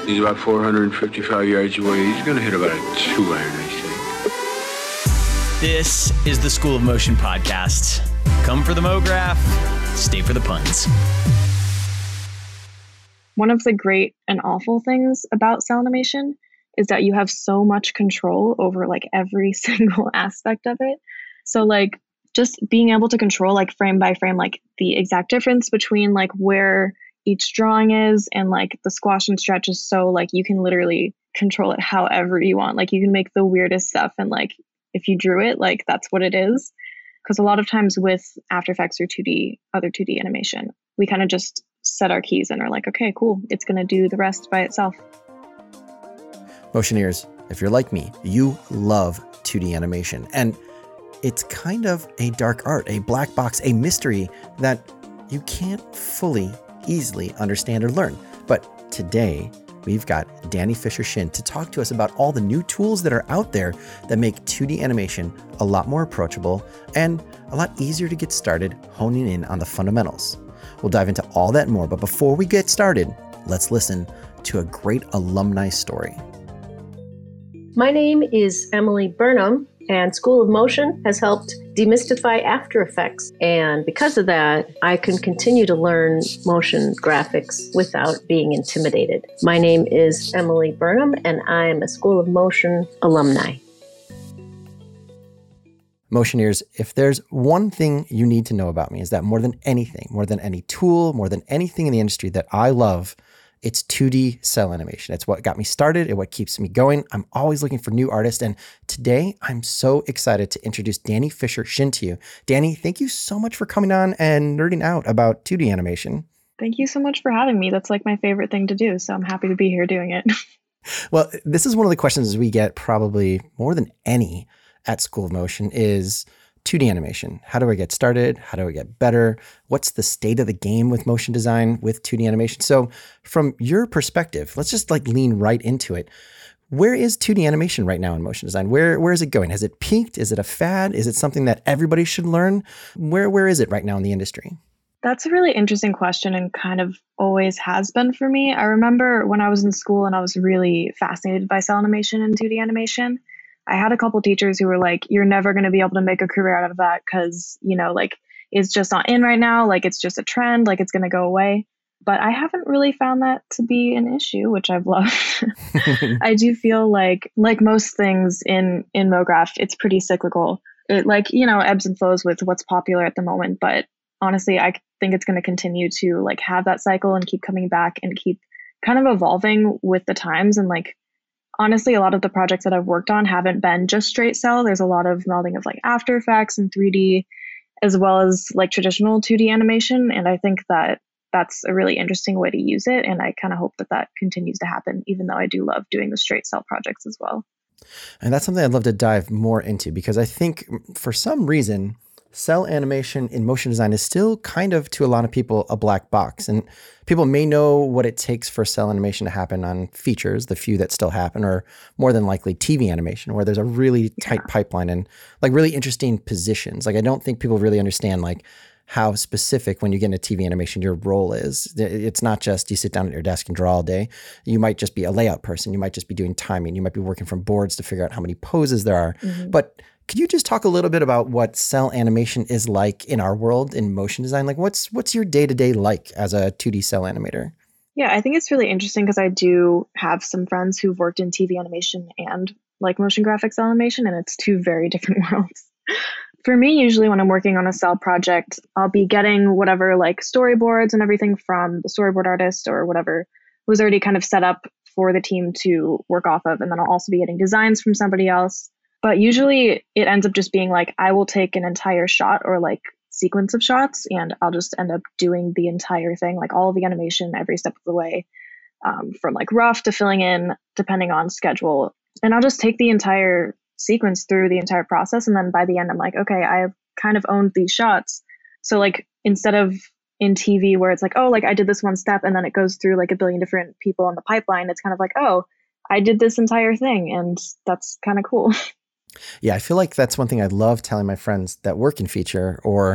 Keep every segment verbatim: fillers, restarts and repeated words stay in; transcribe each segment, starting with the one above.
He's about four hundred fifty-five yards away. He's going to hit about a two iron, I think. This is the School of Motion podcast. Come for the MoGraph, stay for the puns. One of the great and awful things about cell animation is that you have so much control over like every single aspect of it. So like just being able to control like frame by frame, like the exact difference between like where each drawing is and like the squash and stretch is so like you can literally control it however you want. Like you can make the weirdest stuff and like if you drew it, like that's what it is. Because a lot of times with After Effects or two D, other two D animation, we kind of just set our keys and are like, okay, cool, it's going to do the rest by itself. Motioneers, if you're like me, you love two D animation. And it's kind of a dark art, a black box, a mystery that you can't fully, easily understand or learn. But today, we've got Danny Fisher-Shin to talk to us about all the new tools that are out there that make two D animation a lot more approachable and a lot easier to get started honing in on the fundamentals. We'll dive into all that and more, but before we get started, let's listen to a great alumni story. My name is Emily Burnham, and School of Motion has helped demystify After Effects. And because of that, I can continue to learn motion graphics without being intimidated. My name is Emily Burnham, and I am a School of Motion alumni. Motioneers, if there's one thing you need to know about me is that more than anything, more than any tool, more than anything in the industry that I love, it's two D cell animation. It's what got me started and what keeps me going. I'm always looking for new artists. And today I'm so excited to introduce Danny Fisher-Shin to you. Danny, thank you so much for coming on and nerding out about two D animation. Thank you so much for having me. That's like my favorite thing to do. So I'm happy to be here doing it. Well, this is one of the questions we get probably more than any at School of Motion is two D animation. How do I get started? How do I get better? What's the state of the game with motion design with two D animation? So from your perspective, let's just like lean right into it. Where is two D animation right now in motion design? Where where is it going? Has it peaked? Is it a fad? Is it something that everybody should learn? Where where is it right now in the industry? That's a really interesting question and kind of always has been for me. I remember when I was in school and I was really fascinated by cell animation and two D animation. I had a couple teachers who were like, you're never going to be able to make a career out of that because, you know, like it's just not in right now. Like it's just a trend, like it's going to go away. But I haven't really found that to be an issue, which I've loved. I do feel like, like most things in, in MoGraph, it's pretty cyclical. It like, you know, ebbs and flows with what's popular at the moment. But honestly, I think it's going to continue to like have that cycle and keep coming back and keep kind of evolving with the times. And like, honestly, a lot of the projects that I've worked on haven't been just straight cell. There's a lot of melding of like After Effects and three D, as well as like traditional two D animation. And I think that that's a really interesting way to use it. And I kind of hope that that continues to happen, even though I do love doing the straight cell projects as well. And that's something I'd love to dive more into because I think for some reason, cell animation in motion design is still kind of, to a lot of people, a black box. And people may know what it takes for cell animation to happen on features, the few that still happen, or more than likely T V animation, where there's a really tight yeah. pipeline and like really interesting positions. Like I don't think people really understand like how specific when you get into T V animation your role is. It's not just you sit down at your desk and draw all day. You might just be a layout person. You might just be doing timing. You might be working from boards to figure out how many poses there are. Mm-hmm. But could you just talk a little bit about what cell animation is like in our world in motion design? Like what's what's your day-to-day like as a two D cell animator? Yeah, I think it's really interesting because I do have some friends who've worked in T V animation and like motion graphics animation, and it's two very different worlds. For me, usually when I'm working on a cell project, I'll be getting whatever like storyboards and everything from the storyboard artist or whatever was already kind of set up for the team to work off of. And then I'll also be getting designs from somebody else. But usually it ends up just being like, I will take an entire shot or like sequence of shots and I'll just end up doing the entire thing, like all of the animation every step of the way, um, from like rough to filling in, depending on schedule. And I'll just take the entire sequence through the entire process. And then by the end, I'm like, okay, I've kind of owned these shots. So like instead of in T V where it's like, oh, like I did this one step and then it goes through like a billion different people on the pipeline, it's kind of like, oh, I did this entire thing. And that's kind of cool. Yeah, I feel like that's one thing I love telling my friends that work in feature or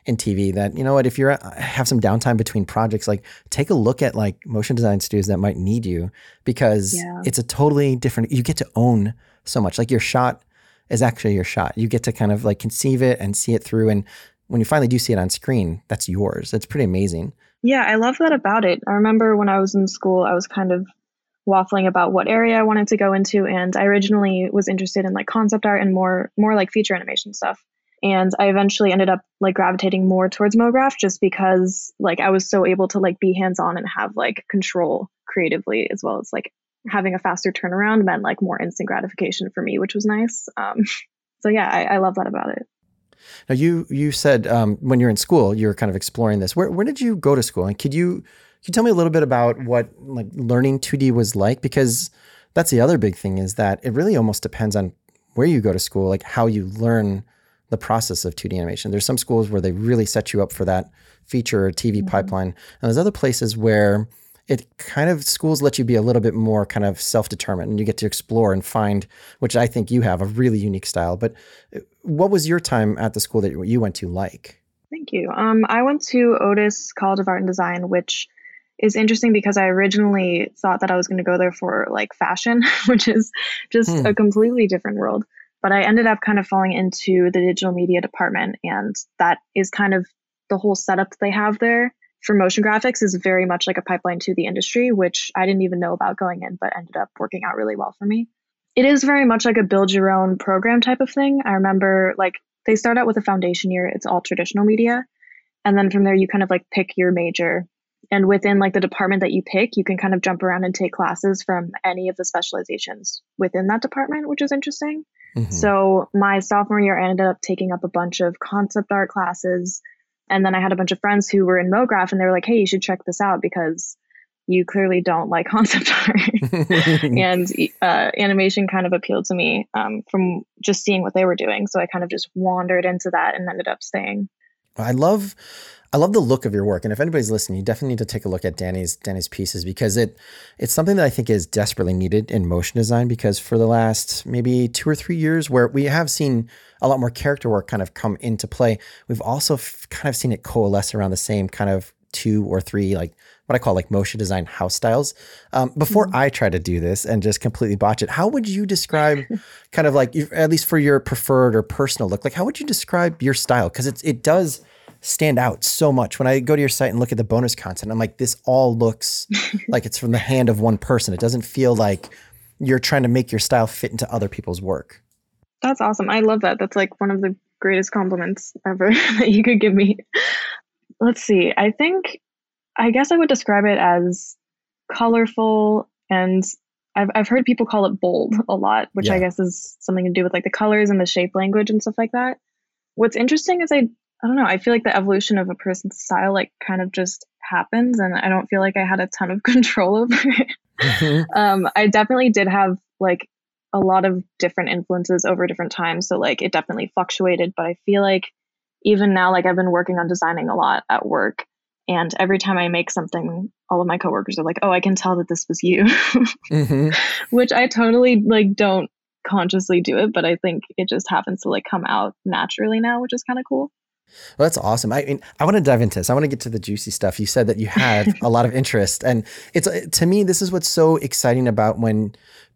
in T V that, you know what, if you're have some downtime between projects, like take a look at like motion design studios that might need you, because Yeah. it's a totally different, you get to own so much. Like your shot is actually your shot. You get to kind of like conceive it and see it through. And when you finally do see it on screen, that's yours. It's pretty amazing. Yeah, I love that about it. I remember when I was in school, I was kind of waffling about what area I wanted to go into, and I originally was interested in like concept art and more more like feature animation stuff. And I eventually ended up like gravitating more towards MoGraph just because like I was so able to like be hands-on and have like control creatively, as well as like having a faster turnaround meant like more instant gratification for me, which was nice. Um, so yeah, I, I love that about it. Now you you said um, when you're in school, you were kind of exploring this. Where where did you go to school? And could you could you tell me a little bit about what like learning two D was like? Because that's the other big thing, is that it really almost depends on where you go to school, like how you learn the process of two D animation. There's some schools where they really set you up for that feature or T V mm-hmm. pipeline. And there's other places where it kind of, schools let you be a little bit more kind of self-determined, and you get to explore and find, which I think you have a really unique style. But what was your time at the school that you went to like? Thank you. Um, I went to Otis College of Art and Design, which is interesting because I originally thought that I was going to go there for like fashion, which is just hmm. a completely different world. But I ended up kind of falling into the digital media department, and that is kind of the whole setup that they have there for motion graphics is very much like a pipeline to the industry, which I didn't even know about going in, but ended up working out really well for me. It is very much like a build your own program type of thing. I remember like they start out with a foundation year. It's all traditional media. And then from there, you kind of like pick your major. And within like the department that you pick, you can kind of jump around and take classes from any of the specializations within that department, which is interesting. Mm-hmm. So my sophomore year, I ended up taking up a bunch of concept art classes. And then I had a bunch of friends who were in MoGraph, and they were like, hey, you should check this out because you clearly don't like concept art. And uh, animation kind of appealed to me um, from just seeing what they were doing. So I kind of just wandered into that and ended up staying. I love I love the look of your work. And if anybody's listening, you definitely need to take a look at Danny's Danny's pieces, because it it's something that I think is desperately needed in motion design, because for the last maybe two or three years where we have seen a lot more character work kind of come into play, we've also f- kind of seen it coalesce around the same kind of two or three, like what I call like motion design house styles. Um, before mm-hmm. I try to do this and just completely botch it, how would you describe kind of like, at least for your preferred or personal look, like how would you describe your style? Because it's it does stand out so much. When I go to your site and look at the bonus content, I'm like, this all looks like it's from the hand of one person. It doesn't feel like you're trying to make your style fit into other people's work. That's awesome. I love that. That's like one of the greatest compliments ever that you could give me. Let's see. I think, I guess I would describe it as colorful, and I've I've heard people call it bold a lot, which yeah. I guess is something to do with like the colors and the shape language and stuff like that. What's interesting is I I don't know, I feel like the evolution of a person's style like kind of just happens, and I don't feel like I had a ton of control over it. Mm-hmm. um, I definitely did have like a lot of different influences over different times. So like it definitely fluctuated, but I feel like even now, like I've been working on designing a lot at work, and every time I make something, all of my coworkers are like, oh, I can tell that this was you, mm-hmm. which I totally like don't consciously do it, but I think it just happens to like come out naturally now, which is kind of cool. Well, that's awesome. I mean, I want to dive into this. I want to get to the juicy stuff. You said that you had a lot of interest, and it's, to me, this is what's so exciting about when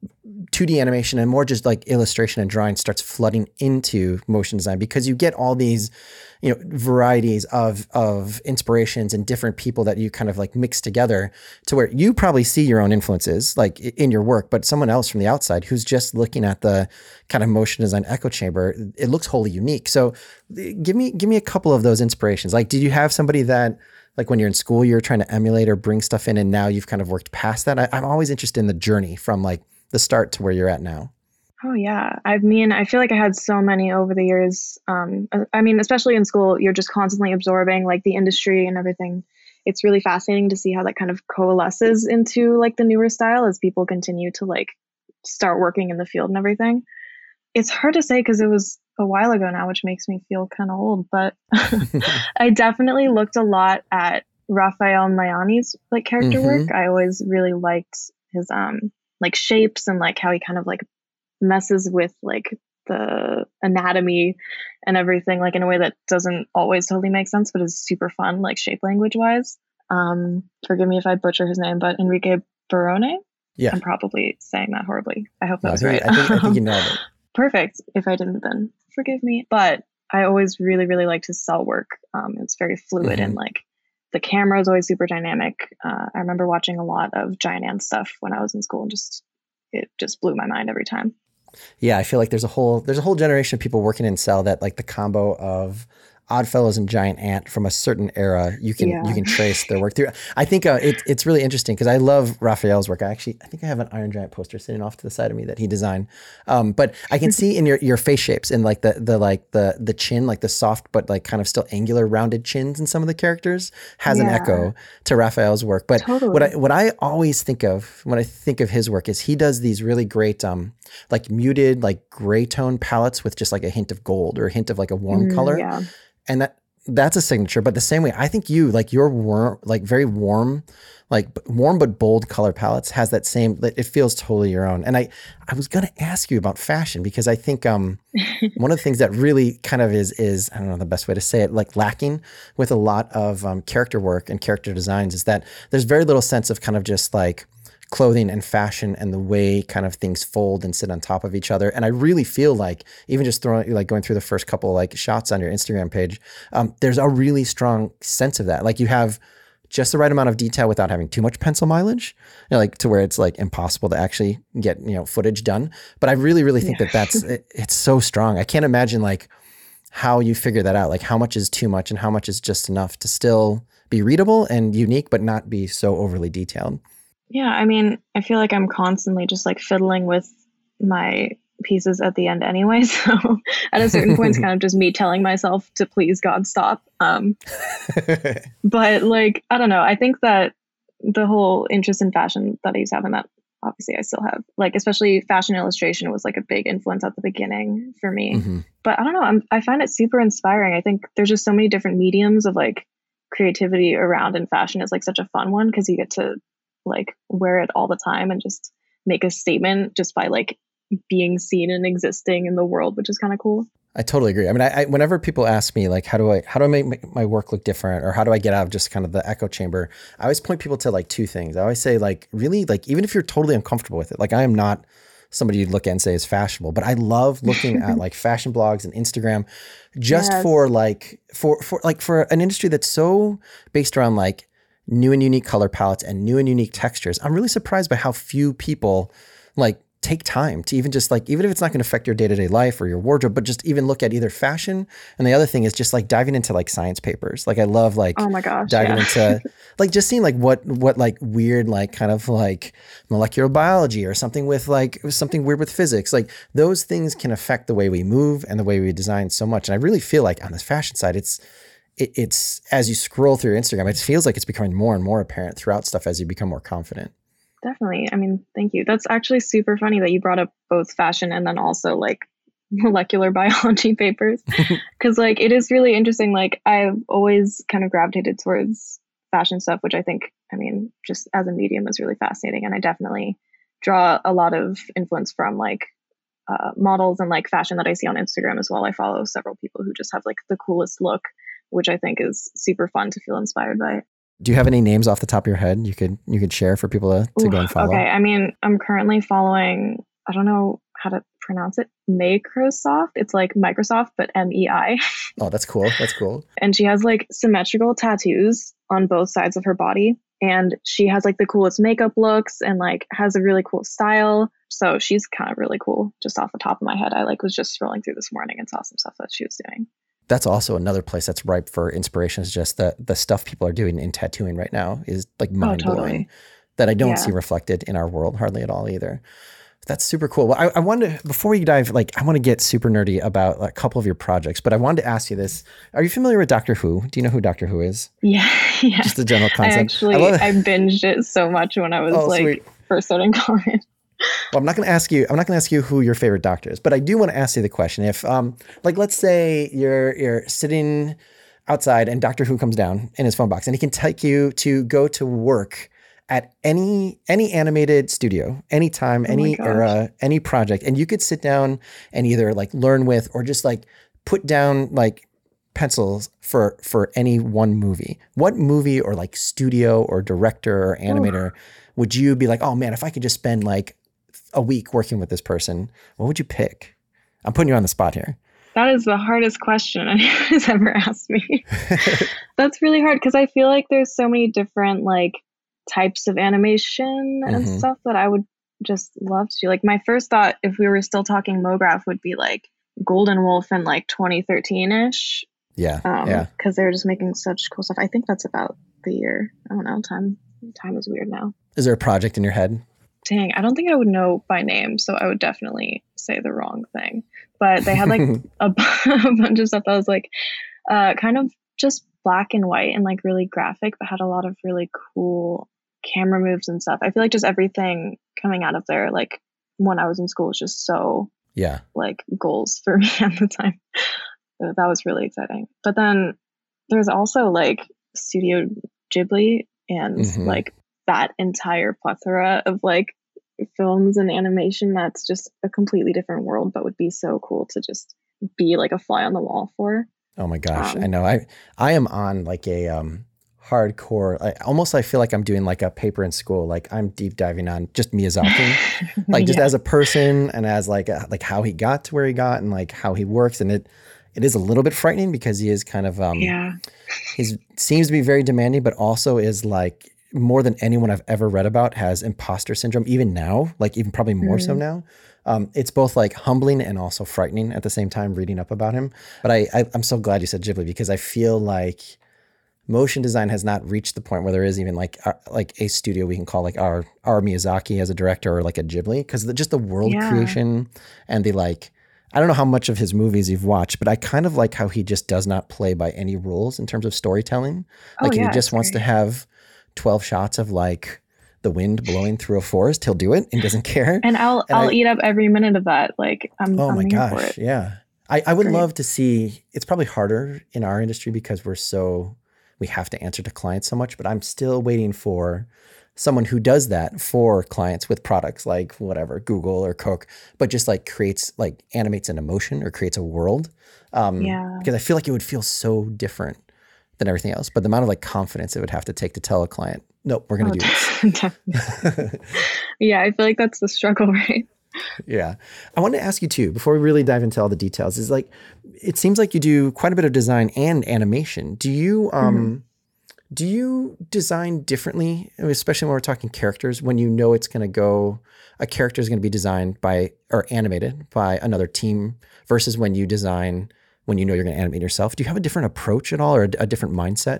two D animation and more just like illustration and drawing starts flooding into motion design, because you get all these, you know, varieties of, of inspirations and different people that you kind of like mix together to where you probably see your own influences like in your work, but someone else from the outside who's just looking at the kind of motion design echo chamber, it looks wholly unique. So give me, give me a couple of those inspirations. Like, did you have somebody that like when you're in school, you're trying to emulate or bring stuff in, and now you've kind of worked past that? I, I'm always interested in the journey from like the start to where you're at now. Oh yeah. I mean, I feel like I had so many over the years. Um, I mean, especially in school, you're just constantly absorbing like the industry and everything. It's really fascinating to see how that kind of coalesces into like the newer style as people continue to like start working in the field and everything. It's hard to say because it was a while ago now, which makes me feel kind of old, but I definitely looked a lot at Raphael Mayani's like character mm-hmm. work. I always really liked his um like shapes and like how he kind of like messes with like the anatomy and everything, like in a way that doesn't always totally make sense, but is super fun, like shape language wise. Um, forgive me if I butcher his name, but Enrique Barone. Yeah. I'm probably saying that horribly. I hope that No, was I right. think, I think, I think you nailed it. Perfect. If I didn't, then forgive me. But I always really, really liked his cell work. Um, it's very fluid, Mhm. and like the camera is always super dynamic. Uh, I remember watching a lot of Giant Ant stuff when I was in school, and just it just blew my mind every time. Yeah, I feel like there's a whole there's a whole generation of people working in cell that like the combo of Oddfellows and Giant Ant from a certain era, you can Yeah. you can trace their work through. I think uh, it, it's really interesting because I love Raphael's work. I actually I think I have an Iron Giant poster sitting off to the side of me that he designed. Um, but I can see in your, your face shapes and like the the like the the chin, like the soft but like kind of still angular rounded chins in some of the characters has an Yeah. echo to Raphael's work. But Totally. what I what I always think of when I think of his work is he does these really great um like muted like gray tone palettes with just like a hint of gold or a hint of like a warm Mm, color. Yeah. And that that's a signature. But the same way, I think you like your warm, like very warm, like b- warm but bold color palettes has that same. It feels totally your own. And I, I was gonna ask you about fashion because I think um, one of the things that really kind of is is I don't know the best way to say it, like lacking with a lot of um, character work and character designs is that there's very little sense of kind of just like clothing and fashion and the way kind of things fold and sit on top of each other. And I really feel like even just throwing, like going through the first couple like shots on your Instagram page, um, there's a really strong sense of that. Like you have just the right amount of detail without having too much pencil mileage, you know, like to where it's like impossible to actually get, you know, footage done. But I really, really think Yeah. that that's, it, it's so strong. I can't imagine like how you figure that out. Like how much is too much and how much is just enough to still be readable and unique, but not be so overly detailed. Yeah, I mean, I feel like I'm constantly just like fiddling with my pieces at the end anyway. So at a certain point, it's kind of just me telling myself to please God stop. Um, but like, I don't know. I think that the whole interest in fashion that I used to have, and that obviously I still have, like, especially fashion illustration was like a big influence at the beginning for me. Mhm. But I don't know. I'm, I find it super inspiring. I think there's just so many different mediums of like creativity around, and fashion is like such a fun one because you get to like wear it all the time and just make a statement just by like being seen and existing in the world, which is kind of cool. I totally agree. I mean, I, I whenever people ask me like, how do I how do I make my- my work look different, or how do I get out of just kind of the echo chamber? I always point people to like two things. I always say like, really, like even if you're totally uncomfortable with it, like I am not somebody you'd look at and say is fashionable, but I love looking at like fashion blogs and Instagram, just Yes. for like for for like for an industry that's so based around like new and unique color palettes and new and unique textures. I'm really surprised by how few people like take time to even just like, even if it's not going to affect your day-to-day life or your wardrobe, but just even look at either fashion. And the other thing is just like diving into like science papers. Like I love like Oh my gosh. diving Yeah. into like just seeing like what, what like weird, like kind of like molecular biology or something with like something weird with physics. Like those things can affect the way we move and the way we design so much. And I really feel like on this fashion side, it's, it, it's as you scroll through Instagram, it feels like it's becoming more and more apparent throughout stuff as you become more confident. Definitely. I mean, thank you. That's actually super funny that you brought up both fashion and then also like molecular biology papers. Cause like it is really interesting. Like I've always kind of gravitated towards fashion stuff, which I think, I mean, just as a medium is really fascinating. And I definitely draw a lot of influence from like uh, models and like fashion that I see on Instagram as well. I follow several people who just have like the coolest look, which I think is super fun to feel inspired by. Do you have any names off the top of your head you could you could share for people to, to Ooh, go and follow? Okay, I mean, I'm currently following, I don't know how to pronounce it, Microsoft. It's like Microsoft, but M E I. Oh, that's cool. That's cool. And she has like symmetrical tattoos on both sides of her body. And she has like the coolest makeup looks and like has a really cool style. So she's kind of really cool just off the top of my head. I like was just scrolling through this morning and saw some stuff that she was doing. That's also another place that's ripe for inspiration. Is just the the stuff people are doing in tattooing right now is like mind blowing. Oh, totally. That I don't Yeah. see reflected in our world hardly at all either. That's super cool. Well, I, I wanted to, before you dive, like I want to get super nerdy about a couple of your projects, but I wanted to ask you this. Are you familiar with Doctor Who? Do you know who Doctor Who is? Yeah, yeah. Just the general I concept. actually, love it. I binged it so much when I was Oh, like sweet. first starting college. Well, I'm not going to ask you. I'm not going to ask you who your favorite doctor is, but I do want to ask you the question. If, um, like, let's say you're you're sitting outside and Doctor Who comes down in his phone box, and he can take you to go to work at any any animated studio, anytime, Oh my any gosh. era, any project, and you could sit down and either like learn with or just like put down like pencils for for any one movie. What movie or like studio or director or animator would you be like, oh man, if I could just spend like a week working with this person, what would you pick? I'm putting you on the spot here. That is the hardest question anyone's ever asked me. That's really hard because I feel like there's so many different like types of animation and Mhm. stuff that I would just love to do. Like my first thought, if we were still talking MoGraph, would be like Golden Wolf in like twenty thirteen ish. Yeah, Um, yeah. because they were just making such cool stuff. I think that's about the year. I don't know. Time time is weird now. Is there a project in your head? Dang, I don't think I would know by name, so I would definitely say the wrong thing. But they had like a, b- a bunch of stuff that was like uh, kind of just black and white and like really graphic, but had a lot of really cool camera moves and stuff. I feel like just everything coming out of there, like when I was in school, was just so Yeah. like goals for me at the time. So that was really exciting. But then there's also like Studio Ghibli and Mhm. like that entire plethora of like films and animation that's just a completely different world, but would be so cool to just be like a fly on the wall for. Oh my gosh, Um, I know. I I am on like a um hardcore. I almost I feel like I'm doing like a paper in school. Like I'm deep diving on just Miyazaki, like just Yeah. as a person and as like a, like how he got to where he got and like how he works. And it it is a little bit frightening because he is kind of um Yeah. he seems to be very demanding, but also is like more than anyone I've ever read about has imposter syndrome, even now, like even probably more so Mhm. now. Um, it's both like humbling and also frightening at the same time reading up about him. But I, I, I'm so glad you said Ghibli because I feel like motion design has not reached the point where there is even like uh, like a studio we can call like our our Miyazaki as a director or like a Ghibli because just the world Yeah. creation and the like. I don't know how much of his movies you've watched, but I kind of like how he just does not play by any rules in terms of storytelling. Oh, Like if yeah, he just it's wants to great. have twelve shots of like the wind blowing through a forest, he'll do it and doesn't care. And I'll And I'll I- eat up every minute of that. Like I'm Oh I'm my here for gosh. it. Yeah. I, I would Great. love to see, it's probably harder in our industry because we're so, we have to answer to clients so much, but I'm still waiting for someone who does that for clients with products like whatever, Google or Coke, but just like creates, like animates an emotion or creates a world. Um, Yeah. Because I feel like it would feel so different than everything else. But the amount of like confidence it would have to take to tell a client, nope, we're going to Oh, do this. definitely. Yeah, I feel like that's the struggle, right? Yeah. I wanted to ask you too, before we really dive into all the details, is like, it seems like you do quite a bit of design and animation. Do you, um, do you design differently, especially when we're talking characters, when you know it's going to go, a character is going to be designed by, or animated by another team versus when you design, when you know you're going to animate yourself? Do you have a different approach at all or a, a different mindset?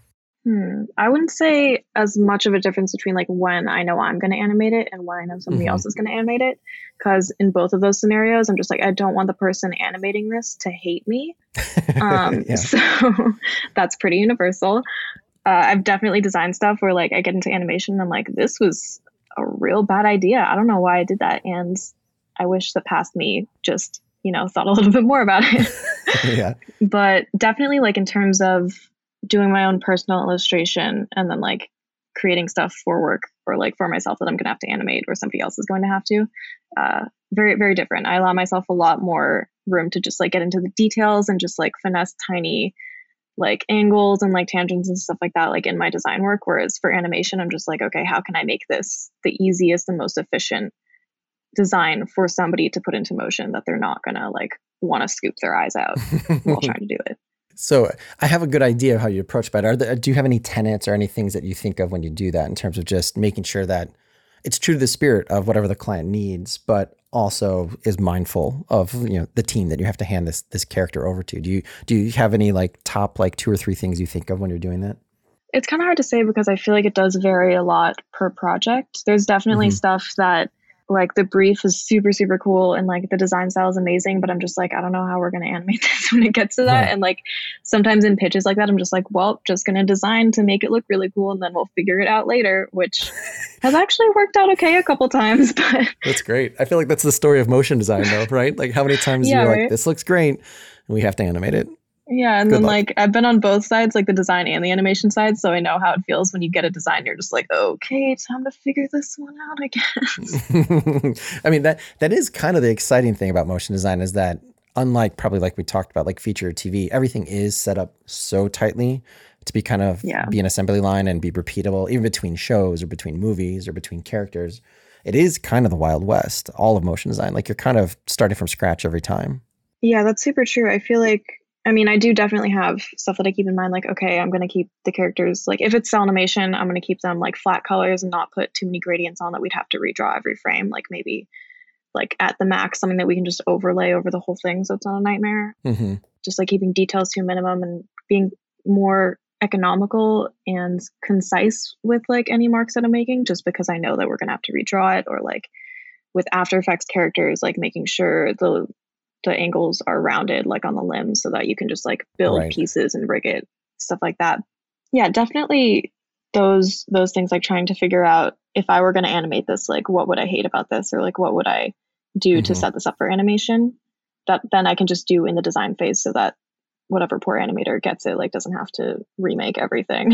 Hmm. I wouldn't say as much of a difference between like when I know I'm going to animate it and when I know somebody Mhm. else is going to animate it. Because in both of those scenarios, I'm just like, I don't want the person animating this to hate me. Um, Yeah. So that's pretty universal. Uh, I've definitely designed stuff where like I get into animation and I'm like, this was a real bad idea. I don't know why I did that. And I wish the past me just, you know, thought a little bit more about it. Yeah. But definitely like in terms of doing my own personal illustration and then like creating stuff for work or like for myself that I'm going to have to animate or somebody else is going to have to, uh, very, very different. I allow myself a lot more room to just like get into the details and just like finesse tiny like angles and like tangents and stuff like that, like in my design work. Whereas for animation, I'm just like, okay, how can I make this the easiest and most efficient design for somebody to put into motion that they're not going to like want to scoop their eyes out while trying to do it. So I have a good idea of how you approach, but are there, do you have any tenets or any things that you think of when you do that in terms of just making sure that it's true to the spirit of whatever the client needs, but also is mindful of, you know, the team that you have to hand this this character over to? Do you do you have any like top like two or three things you think of when you're doing that? It's kind of hard to say because I feel like it does vary a lot per project. There's definitely Mhm. stuff that like the brief is super, super cool and like the design style is amazing, but I'm just like, I don't know how we're going to animate this when it gets to that. Yeah. And like sometimes in pitches like that, I'm just like, well, just going to design to make it look really cool and then we'll figure it out later, which has actually worked out okay a couple times. But That's great. I feel like that's the story of motion design though, right? Like how many times Yeah, you're like, right? this looks great and we have to animate it. Yeah, and Good then luck. like I've been on both sides, like the design and the animation side, so I know how it feels when you get a design. You're just like, okay, time to figure this one out, I guess. I mean, that that is kind of the exciting thing about motion design is that unlike probably like we talked about, like feature T V, everything is set up so tightly to be kind of Yeah. be an assembly line and be repeatable, even between shows or between movies or between characters. It is kind of the Wild West, all of motion design. Like you're kind of starting from scratch every time. Yeah, that's super true. I feel like, I mean, I do definitely have stuff that I keep in mind, like, okay, I'm going to keep the characters, like if it's cell animation, I'm going to keep them like flat colors and not put too many gradients on that we'd have to redraw every frame, like maybe like at the max, something that we can just overlay over the whole thing so it's not a nightmare. Mm-hmm. Just like keeping details to a minimum and being more economical and concise with like any marks that I'm making, just because I know that we're going to have to redraw it, or like with After Effects characters, like making sure the the angles are rounded like on the limbs so that you can just like build Right. pieces and rig it, stuff like that. Yeah, definitely those those things, like trying to figure out if I were going to animate this, like what would I hate about this, or like what would I do to Mhm. set this up for animation, that then I can just do in the design phase so that whatever poor animator gets it like doesn't have to remake everything.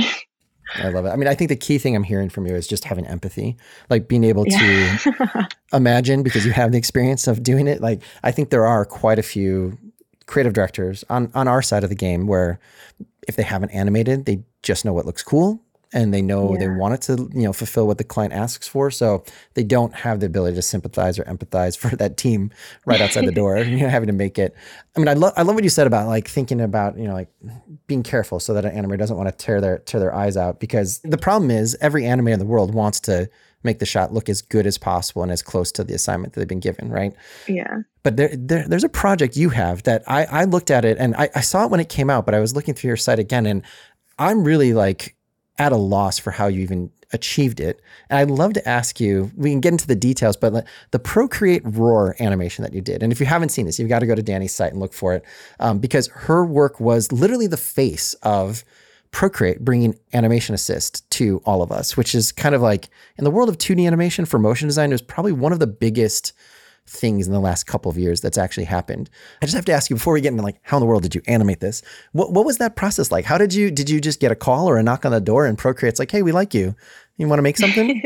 I love it. I mean, I think the key thing I'm hearing from you is just having empathy, like being able to Yeah. imagine, because you have the experience of doing it. Like, I think there are quite a few creative directors on, on our side of the game where if they haven't animated, they just know what looks cool and they know they Yeah. want it to, you know, fulfill what the client asks for. So they don't have the ability to sympathize or empathize for that team right outside the door, you know, having to make it. I mean, I love, I love what you said about like thinking about, you know, like being careful so that an animator doesn't want to tear their, tear their eyes out, because the problem is every animator in the world wants to make the shot look as good as possible and as close to the assignment that they've been given. Right. Yeah. But there, there, there's a project you have that I, I looked at it and I, I saw it when it came out, but I was looking through your site again and I'm really like at a loss for how you even achieved it. And I'd love to ask you, we can get into the details, but like the Procreate Roar animation that you did. And if you haven't seen this, you've got to go to Danny's site and look for it, um, because her work was literally the face of Procreate bringing animation assist to all of us, which is kind of like in the world of two D animation for motion design, it was probably one of the biggest things in the last couple of years that's actually happened. I just have to ask you before we get into like, how in the world did you animate this? What what was that process like? How did you, did you just get a call or a knock on the door and Procreate's like, hey, we like you. You want to make something?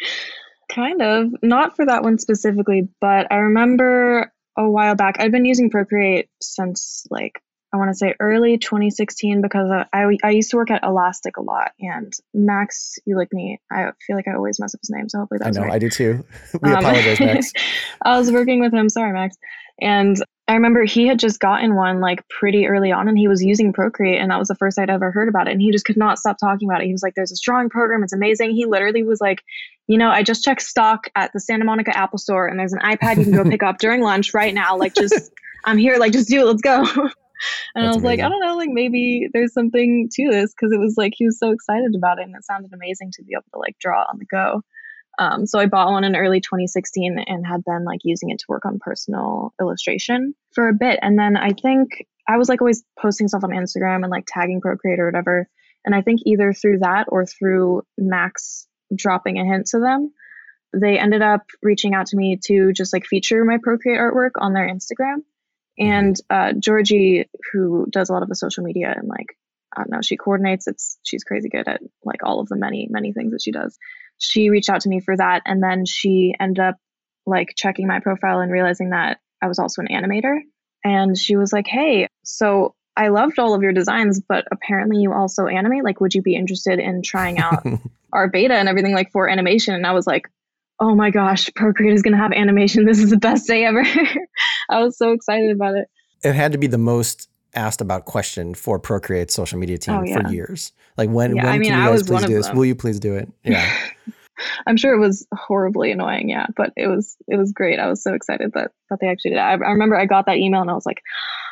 Kind of, not for that one specifically, but I remember a while back, I'd been using Procreate since like, I want to say early twenty sixteen, because I, I, I used to work at Elastic a lot, and Max Ulickney, I feel like I always mess up his name, so hopefully I that's know, right. I do too. We Um, apologize, Max. I was working with him, sorry Max. And I remember he had just gotten one like pretty early on, and he was using Procreate, and that was the first I'd ever heard about it. And he just could not stop talking about it. He was like, there's this drawing program, it's amazing. He literally was like, you know, I just checked stock at the Santa Monica Apple Store, and there's an iPad you can go pick up during lunch right now. Like, just, I'm here, like, just do it, let's go. And That's I was like, I amazing. don't know, like maybe there's something to this, because it was like he was so excited about it, and it sounded amazing to be able to like draw on the go. Um, so I bought one in early twenty sixteen and had been like using it to work on personal illustration for a bit. And then I think I was like always posting stuff on Instagram and like tagging Procreate or whatever. And I think either through that or through Max dropping a hint to them, they ended up reaching out to me to just like feature my Procreate artwork on their Instagram. And uh, Georgie, who does a lot of the social media and like, I don't know, she coordinates, it's, she's crazy good at like all of the many, many things that she does. She reached out to me for that. And then she ended up like checking my profile and realizing that I was also an animator. And she was like, hey, so I loved all of your designs, but apparently you also animate. Like, would you be interested in trying out our beta and everything like for animation? And I was like, oh my gosh, Procreate is going to have animation. This is the best day ever. I was so excited about it. It had to be the most asked about question for Procreate's social media team Oh, yeah. for years. Like when, Yeah, when I mean, can you I guys was one please of do this? them. Will you please do it? Yeah. I'm sure it was horribly annoying, yeah, but it was it was great. I was so excited that that they actually did it. I, I remember I got that email and I was like,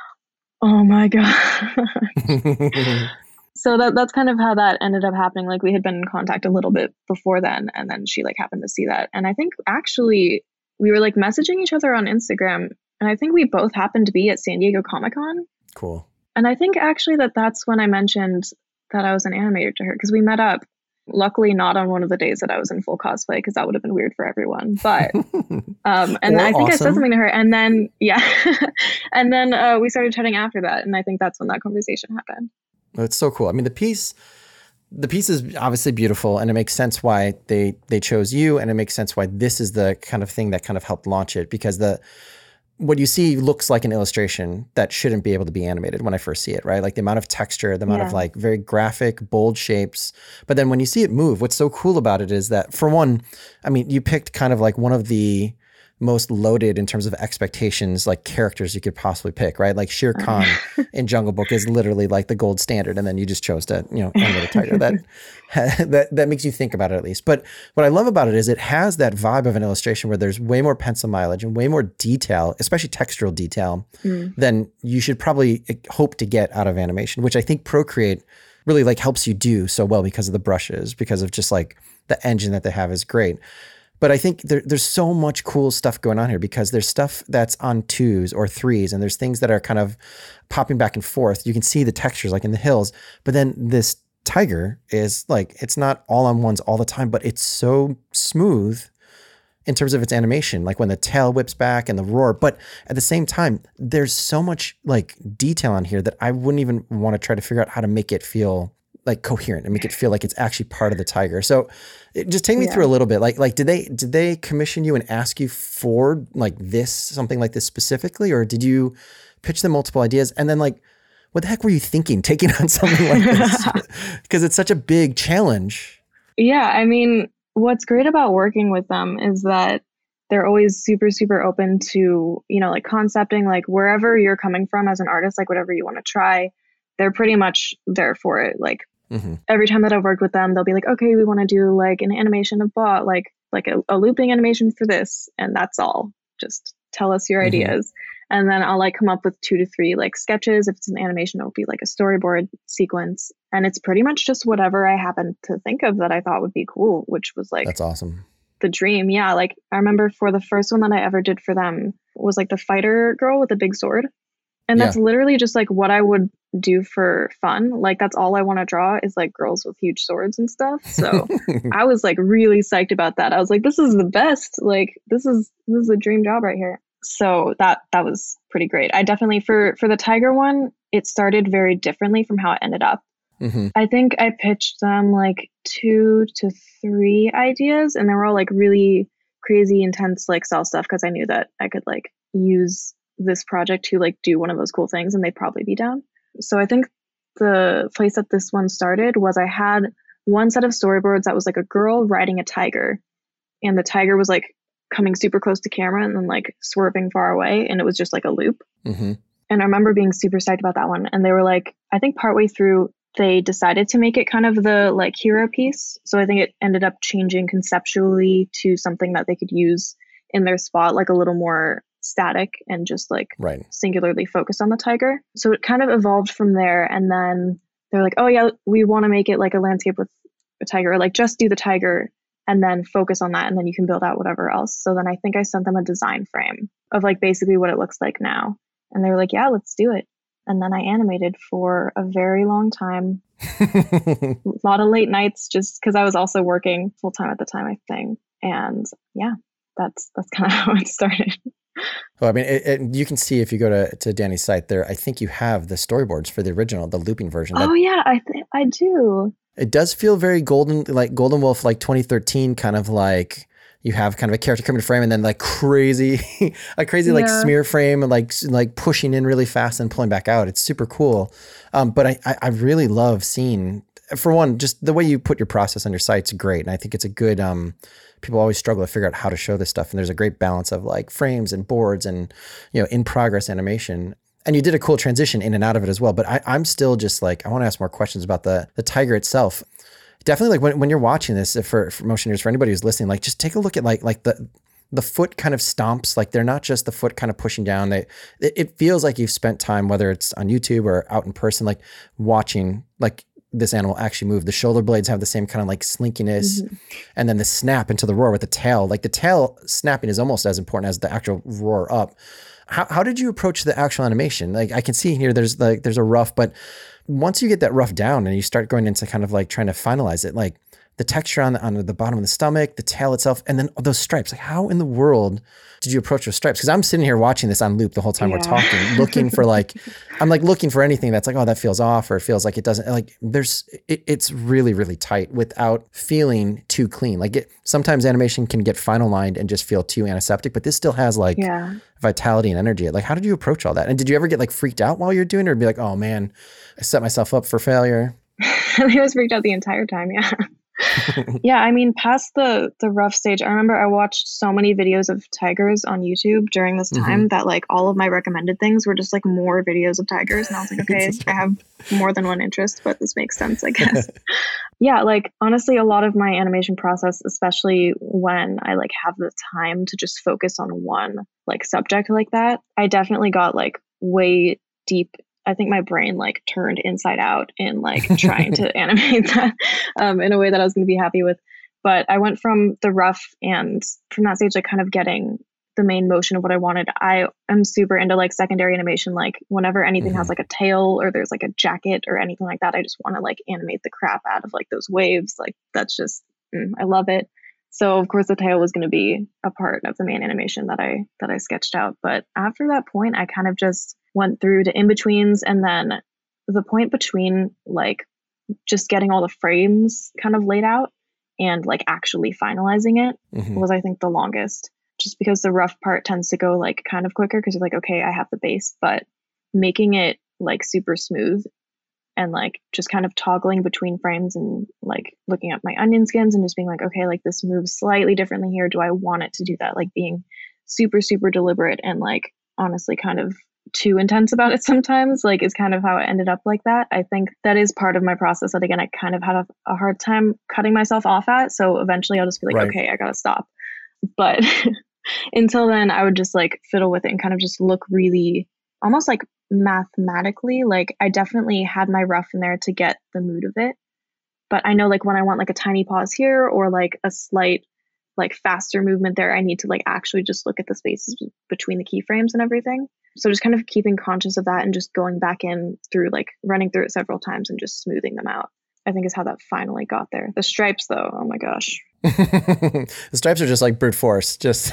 oh my god. So that that's kind of how that ended up happening. Like we had been in contact a little bit before then, and then she like happened to see that. And I think actually we were like messaging each other on Instagram, and I think we both happened to be at San Diego Comic-Con. Cool. And I think actually that that's when I mentioned that I was an animator to her, because we met up Luckily not on one of the days that I was in full cosplay, because that would have been weird for everyone. But um and Or I think awesome. I said something to her, and then yeah. and then uh, we started chatting after that, and I think that's when that conversation happened. It's so cool. I mean, the piece the piece is obviously beautiful, and it makes sense why they they chose you, and it makes sense why this is the kind of thing that kind of helped launch it, because the what you see looks like an illustration that shouldn't be able to be animated when I first see it, right? Like the amount of texture, the amount Yeah. of like very graphic, bold shapes. But then when you see it move, what's so cool about it is that, for one, I mean, you picked kind of like one of the most loaded in terms of expectations, like characters you could possibly pick, right? Like Shere Khan in Jungle Book is literally like the gold standard. And then you just chose to, you know, animate a tiger. That, that, that makes you think about it at least. But what I love about it is it has that vibe of an illustration where there's way more pencil mileage and way more detail, especially textural detail, mm. than you should probably hope to get out of animation, which I think Procreate really like helps you do so well because of the brushes, because of just like the engine that they have is great. But I think there, there's so much cool stuff going on here, because there's stuff that's on twos or threes, and there's things that are kind of popping back and forth. You can see the textures like in the hills, but then this tiger is like, it's not all on ones all the time, but it's so smooth in terms of its animation, like when the tail whips back and the roar. But at the same time, there's so much like detail on here that I wouldn't even want to try to figure out how to make it feel like coherent and make it feel like it's actually part of the tiger. So it, just take me yeah. through a little bit. Like, like, did they, did they commission you and ask you for like this, something like this specifically, or did you pitch them multiple ideas? And then like, what the heck were you thinking taking on something like this? Because it's such a big challenge. Yeah. I mean, what's great about working with them is that they're always super, super open to, you know, like concepting, like wherever you're coming from as an artist, like whatever you want to try, they're pretty much there for it. Like, Mm-hmm. every time that I've worked with them, they'll be like, okay, we want to do like an animation of bot, like like a, a looping animation for this. And that's all. Just tell us your mm-hmm. ideas. And then I'll like come up with two to three like sketches. If it's an animation, it'll be like a storyboard sequence. And it's pretty much just whatever I happen to think of that I thought would be cool, which was like, that's awesome. The dream. Yeah. Like I remember for the first one that I ever did for them was like the fighter girl with a big sword. And that's yeah. literally just like what I would do for fun. Like that's all I want to draw is like girls with huge swords and stuff. So I was like really psyched about that. I was like, this is the best. Like this is this is a dream job right here. So that that was pretty great. I definitely for for the tiger one, it started very differently from how it ended up. Mm-hmm. I think I pitched them like two to three ideas, and they were all like really crazy, intense like cell stuff, because I knew that I could like use this project to like do one of those cool things and they'd probably be down. So I think the place that this one started was I had one set of storyboards that was like a girl riding a tiger, and the tiger was like coming super close to camera and then like swerving far away, and it was just like a loop. Mm-hmm. And I remember being super psyched about that one. And they were like, I think partway through they decided to make it kind of the like hero piece. So I think it ended up changing conceptually to something that they could use in their spot, like a little more static and just like right. singularly focused on the tiger. So it kind of evolved from there. And then they're like, oh yeah, we want to make it like a landscape with a tiger, or like just do the tiger and then focus on that, and then you can build out whatever else. So then I think I sent them a design frame of like basically what it looks like now. And they were like, yeah, let's do it. And then I animated for a very long time. A lot of late nights, just because I was also working full time at the time, I think. And yeah, that's that's kind of how it started. Well, I mean, it, it, you can see if you go to, to Danny's site there, I think you have the storyboards for the original, the looping version. That, oh yeah, I th- I do. It does feel very golden, like Golden Wolf, like twenty thirteen, kind of like you have kind of a character coming to frame and then like crazy, a crazy yeah. like smear frame and like like pushing in really fast and pulling back out. It's super cool. Um, but I, I I really love seeing, for one, just the way you put your process on your site's great. And I think it's a good, um, people always struggle to figure out how to show this stuff. And there's a great balance of like frames and boards and, you know, in progress animation. And you did a cool transition in and out of it as well. But I, I'm still just like, I want to ask more questions about the the tiger itself. Definitely, like when, when you're watching this, for, for motioneers, for anybody who's listening, like just take a look at like like the the foot kind of stomps. Like they're not just the foot kind of pushing down. They it, it feels like you've spent time, whether it's on YouTube or out in person, like watching like this animal actually move. The shoulder blades have the same kind of like slinkiness, mm-hmm. and then the snap into the roar with the tail. Like the tail snapping is almost as important as the actual roar up. How how did you approach the actual animation? Like I can see here, there's like there's a rough, but once you get that rough down and you start going into kind of like trying to finalize it, like the texture on the, on the bottom of the stomach, the tail itself, and then those stripes. Like, how in the world did you approach those stripes? Because I'm sitting here watching this on loop the whole time yeah. we're talking, looking for like, I'm like looking for anything that's like, oh, that feels off, or it feels like it doesn't. Like, there's, it, it's really, really tight without feeling too clean. Like, it, sometimes animation can get final lined and just feel too antiseptic, but this still has like yeah. vitality and energy. Like, how did you approach all that? And did you ever get like freaked out while you're doing it, or be like, oh man, I set myself up for failure? I was freaked out the entire time. Yeah. Yeah, I mean, past the the rough stage, I remember I watched so many videos of tigers on YouTube during this time mm-hmm. that like all of my recommended things were just like more videos of tigers. And I was like, okay, I have more than one interest, but this makes sense, I guess. Yeah, like honestly, a lot of my animation process, especially when I like have the time to just focus on one like subject like that, I definitely got like way deep. I think my brain like turned inside out in like trying to animate that um, in a way that I was going to be happy with. But I went from the rough and from that stage, like kind of getting the main motion of what I wanted. I am super into like secondary animation. Like whenever anything mm-hmm. has like a tail or there's like a jacket or anything like that, I just want to like animate the crap out of like those waves. Like that's just, mm, I love it. So of course the tail was going to be a part of the main animation that I, that I sketched out. But after that point, I kind of just went through to in-betweens, and then the point between like just getting all the frames kind of laid out and like actually finalizing it mm-hmm. was I think the longest, just because the rough part tends to go like kind of quicker because you're like, okay, I have the base, but making it like super smooth and like just kind of toggling between frames and like looking at my onion skins and just being like, okay, like this moves slightly differently here. Do I want it to do that? Like being super, super deliberate and like honestly kind of too intense about it sometimes, like is kind of how it ended up like that. I think that is part of my process that again I kind of had a, a hard time cutting myself off at. So eventually I'll just be like, right. okay, I gotta stop. But until then I would just like fiddle with it and kind of just look really almost like mathematically. Like I definitely had my rough in there to get the mood of it. But I know like when I want like a tiny pause here or like a slight like faster movement there, I need to like actually just look at the spaces between the keyframes and everything. So just kind of keeping conscious of that and just going back in through like running through it several times and just smoothing them out, I think is how that finally got there. The stripes though, oh my gosh. The stripes are just like brute force. Just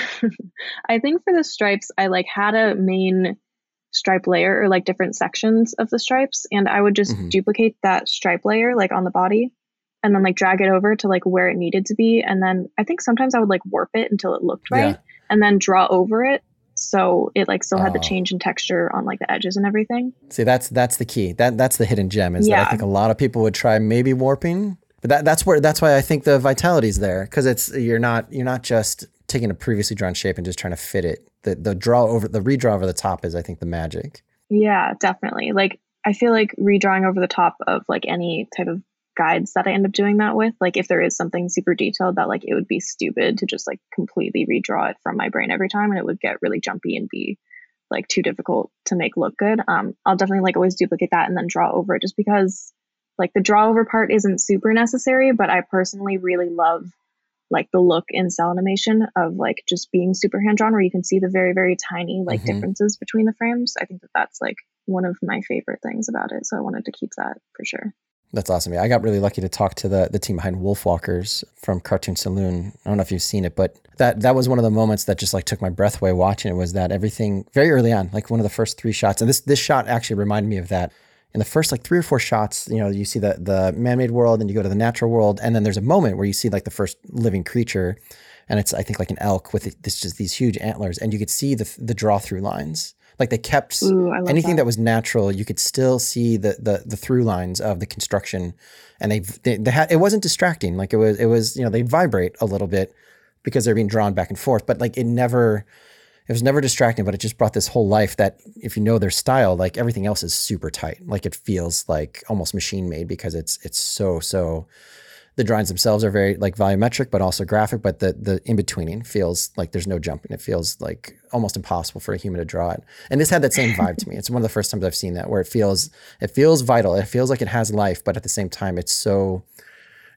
I think for the stripes, I like had a main stripe layer or like different sections of the stripes. And I would just mm-hmm. duplicate that stripe layer like on the body and then like drag it over to like where it needed to be. And then I think sometimes I would like warp it until it looked right yeah. and then draw over it. So it like still had oh. the change in texture on like the edges and everything. See, that's that's the key. That that's the hidden gem is yeah. that I think a lot of people would try maybe warping, but that that's where that's why I think the vitality is there, because it's you're not you're not just taking a previously drawn shape and just trying to fit it. The the draw over the redraw over the top is I think the magic. Yeah, definitely. Like I feel like redrawing over the top of like any type of guides that I end up doing that with, like if there is something super detailed that like it would be stupid to just like completely redraw it from my brain every time and it would get really jumpy and be like too difficult to make look good. Um, I'll definitely like always duplicate that and then draw over it just because like the draw over part isn't super necessary, but I personally really love like the look in cell animation of like just being super hand drawn where you can see the very, very tiny like mm-hmm. differences between the frames. I think that that's like one of my favorite things about it. So I wanted to keep that for sure. That's awesome. Yeah, I got really lucky to talk to the the team behind Wolfwalkers from Cartoon Saloon. I don't know if you've seen it, but that that was one of the moments that just like took my breath away watching it, was that everything very early on, like one of the first three shots. And this this shot actually reminded me of that. In the first like three or four shots, you know, you see the the man-made world and you go to the natural world. And then there's a moment where you see like the first living creature. And it's, I think, like an elk with this just these huge antlers. And you could see the the draw through lines. Like they kept Ooh, anything that. that was natural, you could still see the the the through lines of the construction, and they they, they had it wasn't distracting. Like it was it was you know they vibrate a little bit because they're being drawn back and forth, but like it never it was never distracting. But it just brought this whole life that if you know their style, like everything else is super tight. Like it feels like almost machine made because it's it's so so. The drawings themselves are very like volumetric, but also graphic, but the the in-betweening feels like there's no jumping. It feels like almost impossible for a human to draw it. And this had that same vibe to me. It's one of the first times I've seen that where it feels, it feels vital. It feels like it has life, but at the same time, it's so,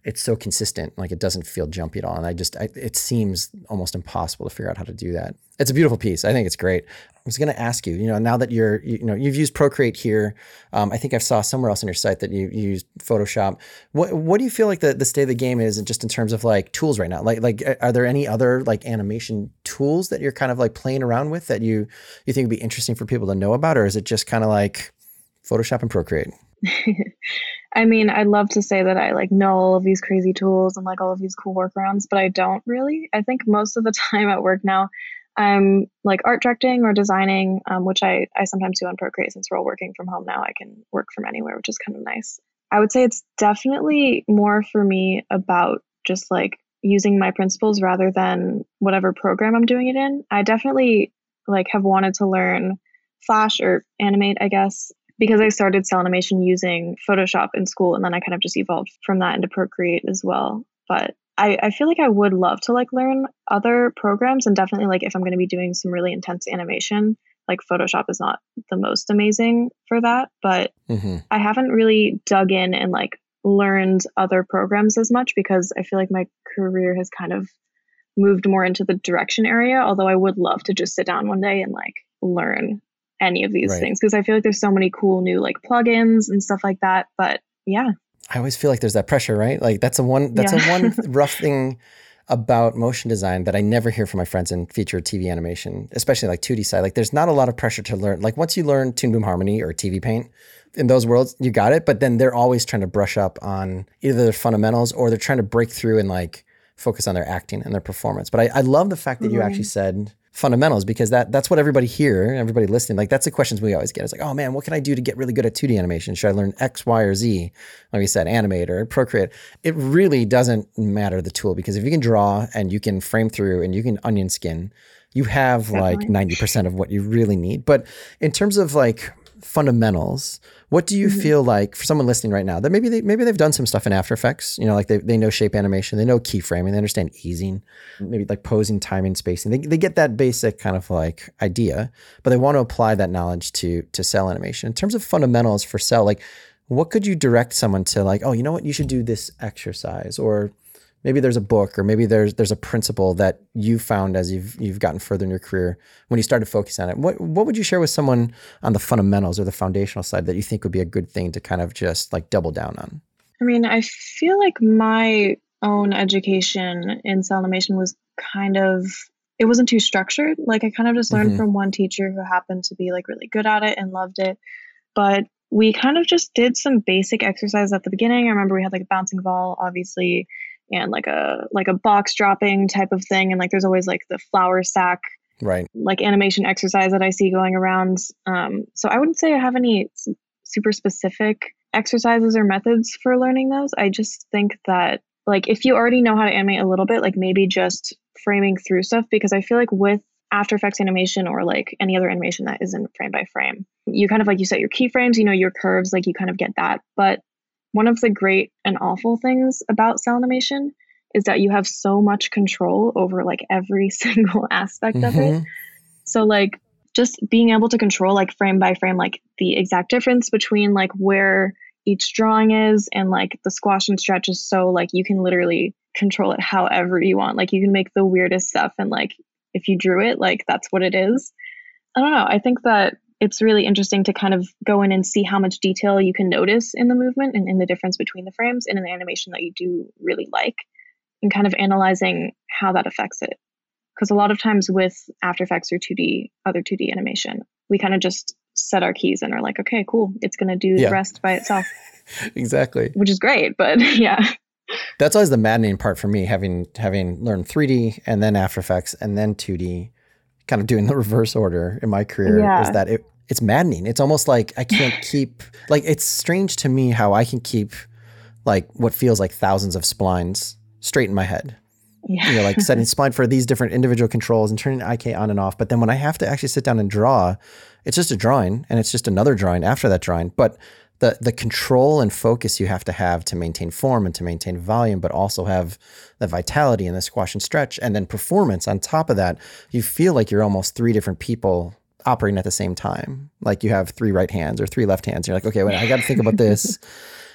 it's so consistent. Like it doesn't feel jumpy at all. And I just, I, it seems almost impossible to figure out how to do that. It's a beautiful piece. I think it's great. I was going to ask you, you know, now that you're, you, you know, you've used Procreate here. Um, I think I saw somewhere else on your site that you, you used Photoshop. What, what do you feel like the, the state of the game is just in terms of like tools right now? Like, like, are there any other like animation tools that you're kind of like playing around with that you, you think would be interesting for people to know about? Or is it just kind of like Photoshop and Procreate? I mean, I'd love to say that I like know all of these crazy tools and like all of these cool workarounds, but I don't really. I think most of the time at work now, I'm like art directing or designing, um, which I, I sometimes do on Procreate. Since we're all working from home now, I can work from anywhere, which is kind of nice. I would say it's definitely more for me about just like using my principles rather than whatever program I'm doing it in. I definitely like have wanted to learn Flash or Animate, I guess, because I started cell animation using Photoshop in school, and then I kind of just evolved from that into Procreate as well. But I, I feel like I would love to like learn other programs, and definitely like if I'm going to be doing some really intense animation, like Photoshop is not the most amazing for that. But mm-hmm. I haven't really dug in and like learned other programs as much because I feel like my career has kind of moved more into the direction area. Although I would love to just sit down one day and like learn any of these right. things, because I feel like there's so many cool new like plugins and stuff like that. But yeah, I always feel like there's that pressure, right? Like that's a one that's yeah. a one rough thing about motion design that I never hear from my friends in feature T V animation, especially like two D side. Like there's not a lot of pressure to learn. Like once you learn Toon Boom Harmony or T V Paint, in those worlds, you got it. But then they're always trying to brush up on either their fundamentals or they're trying to break through and like focus on their acting and their performance. But I, I love the fact that mm-hmm. you actually said fundamentals, because that that's what everybody here, everybody listening, like that's the questions we always get. It's like, oh man, what can I do to get really good at two D animation? Should I learn X, Y, or Z? Like we said, Animate or Procreate. It really doesn't matter the tool, because if you can draw and you can frame through and you can onion skin, you have Definitely. like ninety percent of what you really need. But in terms of like fundamentals, what do you mm-hmm. feel like for someone listening right now that maybe they maybe they've done some stuff in After Effects, you know, like they they know shape animation, they know keyframing, they understand easing, maybe like posing, timing, spacing. They they get that basic kind of like idea, but they want to apply that knowledge to to cell animation. In terms of fundamentals for cell, like what could you direct someone to, like, oh, you know what, you should do this exercise, or maybe there's a book, or maybe there's there's a principle that you found as you've you've gotten further in your career when you started focusing on it. What what would you share with someone on the fundamentals or the foundational side that you think would be a good thing to kind of just like double down on? I mean, I feel like my own education in cell animation was kind of, it wasn't too structured. Like I kind of just learned mm-hmm. from one teacher who happened to be like really good at it and loved it. But we kind of just did some basic exercise at the beginning. I remember we had like a bouncing ball, obviously, and like a like a box dropping type of thing, and like there's always like the flour sack right like animation exercise that I see going around. Um, so I wouldn't say I have any super specific exercises or methods for learning those. I just think that like if you already know how to animate a little bit, like maybe just framing through stuff, because I feel like with After Effects animation or like any other animation that isn't frame by frame, you kind of like you set your keyframes, you know, your curves, like you kind of get that. But one of the great and awful things about cell animation is that you have so much control over like every single aspect mm-hmm. of it. So like just being able to control like frame by frame, like the exact difference between like where each drawing is and like the squash and stretch is, so like you can literally control it however you want. Like you can make the weirdest stuff, and like if you drew it, like that's what it is. I don't know. I think that it's really interesting to kind of go in and see how much detail you can notice in the movement and in the difference between the frames in an animation that you do really like, and kind of analyzing how that affects it. Because a lot of times with After Effects or two D, other two D animation, we kind of just set our keys and are like, okay, cool, it's going to do yeah. the rest by itself. Exactly. Which is great, but yeah. That's always the maddening part for me, having having learned three D and then After Effects and then two D, kind of doing the reverse order in my career, yeah. is that it, it's maddening. It's almost like I can't keep, like, it's strange to me how I can keep like what feels like thousands of splines straight in my head. Yeah. You know, like setting spline for these different individual controls and turning I K on and off. But then when I have to actually sit down and draw, it's just a drawing, and it's just another drawing after that drawing. But the the control and focus you have to have to maintain form and to maintain volume, but also have the vitality and the squash and stretch, and then performance on top of that, you feel like you're almost three different people operating at the same time. Like you have three right hands or three left hands. You're like, okay, wait, I got to think about this.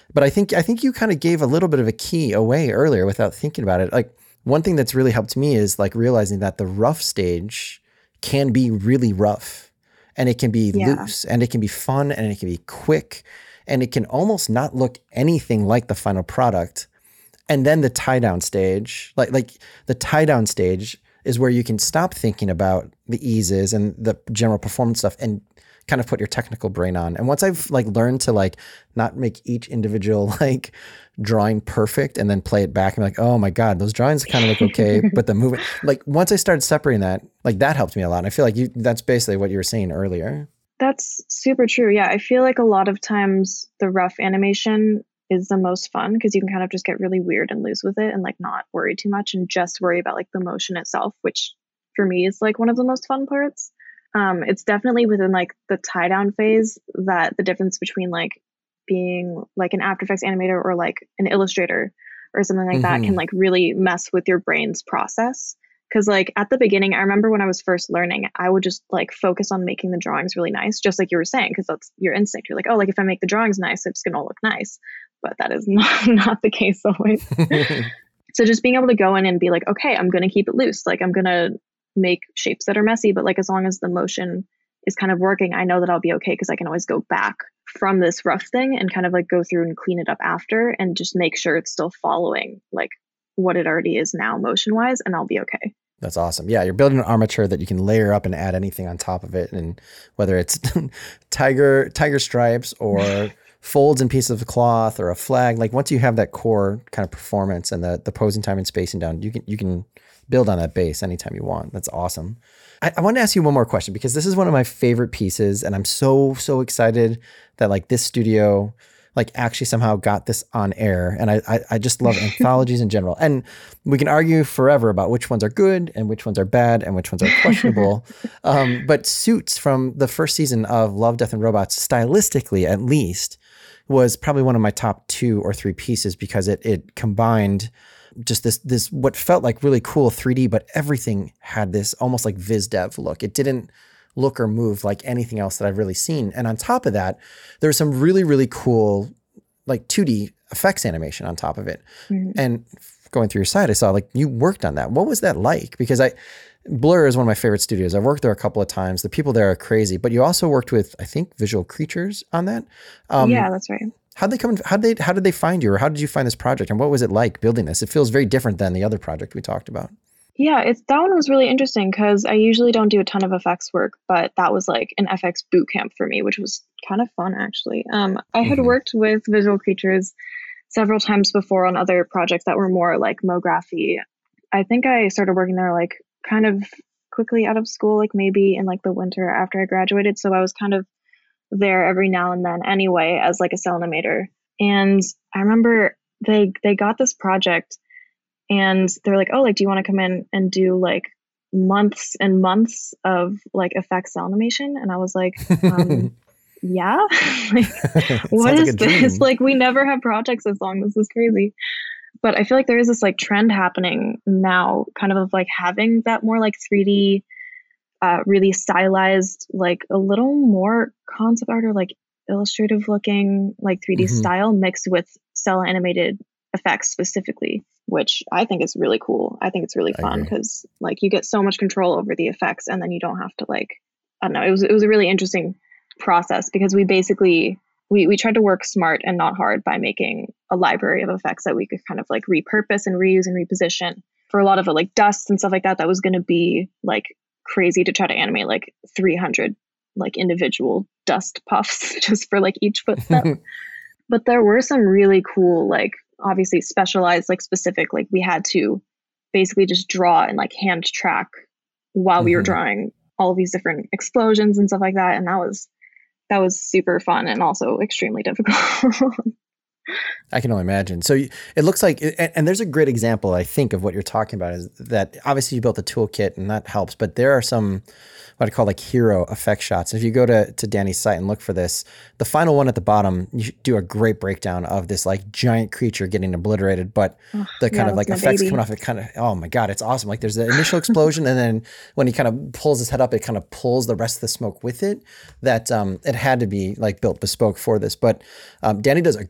But I think I think you kind of gave a little bit of a key away earlier without thinking about it. Like one thing that's really helped me is like realizing that the rough stage can be really rough, and it can be Yeah. loose, and it can be fun, and it can be quick, and it can almost not look anything like the final product. And then the tie down stage, like like the tie down stage is where you can stop thinking about the eases and the general performance stuff and kind of put your technical brain on. And once I've like learned to like not make each individual like drawing perfect and then play it back and be like, oh my God, those drawings kind of look okay, but the movement, like once I started separating that, like that helped me a lot. And I feel like you, that's basically what you were saying earlier. That's super true. Yeah, I feel like a lot of times the rough animation is the most fun because you can kind of just get really weird and loose with it and like not worry too much and just worry about like the motion itself, which for me is like one of the most fun parts. Um, it's definitely within like the tie down phase that the difference between like being like an After Effects animator or like an illustrator or something like that Mhm. can like really mess with your brain's process. Cause like at the beginning, I remember when I was first learning, I would just like focus on making the drawings really nice, just like you were saying, because that's your instinct. You're like, oh, like if I make the drawings nice, it's gonna look nice. But that is not, not the case always. So just being able to go in and be like, okay, I'm gonna keep it loose. Like I'm gonna make shapes that are messy, but like as long as the motion is kind of working, I know that I'll be okay because I can always go back from this rough thing and kind of like go through and clean it up after and just make sure it's still following like what it already is now motion wise, and I'll be okay. That's awesome. Yeah, you're building an armature that you can layer up and add anything on top of it, and whether it's tiger tiger stripes or folds and pieces of cloth or a flag, like once you have that core kind of performance and the the posing time and spacing down, you can you can build on that base anytime you want. That's awesome. I, I want to ask you one more question because this is one of my favorite pieces, and I'm so so excited that like this studio like actually somehow got this on air. And I, I, I just love anthologies in general. And we can argue forever about which ones are good and which ones are bad and which ones are questionable. um, but Suits from the first season of Love, Death and Robots, stylistically at least, was probably one of my top two or three pieces because it it combined just this this what felt like really cool three D, but everything had this almost like VizDev look. It didn't look or move like anything else that I've really seen. And on top of that, there was some really, really cool like two D effects animation on top of it. Mm-hmm. And going through your site, I saw like you worked on that. What was that like? Because I Blur is one of my favorite studios. I've worked there a couple of times. The people there are crazy, but you also worked with, I think, Visual Creatures on that. Um, yeah, that's right. How'd they come? How did they? How did they find you, or how did you find this project? And what was it like building this? It feels very different than the other project we talked about. Yeah, it's that one was really interesting because I usually don't do a ton of effects work, but that was like an F X boot camp for me, which was kind of fun actually. Um, I had mm-hmm. worked with Visual Creatures several times before on other projects that were more like MoGraphy. I think I started working there like kind of quickly out of school, like maybe in like the winter after I graduated. So I was kind of there every now and then anyway as like a cell animator. And I remember they they got this project and they're like, oh, like, do you want to come in and do like months and months of like effects cell animation? And I was like, um, yeah, like, what is like this? Like, we never have projects this long. This is crazy. But I feel like there is this like trend happening now kind of of like having that more like three D, uh, really stylized, like a little more concept art or like illustrative looking, like three D mm-hmm. style mixed with cell animated effects specifically, which I think is really cool. I think it's really fun because like you get so much control over the effects and then you don't have to like, I don't know. It was, it was a really interesting process because we basically, we, we tried to work smart and not hard by making a library of effects that we could kind of like repurpose and reuse and reposition for a lot of it, like dust and stuff like that. That was going to be like crazy to try to animate like three hundred like individual dust puffs just for like each footstep. But there were some really cool, like obviously specialized, like specific, like we had to basically just draw and like hand track while mm-hmm. we were drawing all of these different explosions and stuff like that. And that was, that was super fun and also extremely difficult. I can only imagine. So you, it looks like, and, and there's a great example, I think, of what you're talking about is that obviously you built a toolkit and that helps, but there are some, what I call like hero effect shots. If you go to, to Danny's site and look for this, the final one at the bottom, you do a great breakdown of this like giant creature getting obliterated, but oh, the kind yeah, of like effects baby. coming off it kind of, oh my God, it's awesome. Like there's the initial explosion and then when he kind of pulls his head up, it kind of pulls the rest of the smoke with it. That um, it had to be like built bespoke for this. But um, Danny does a great job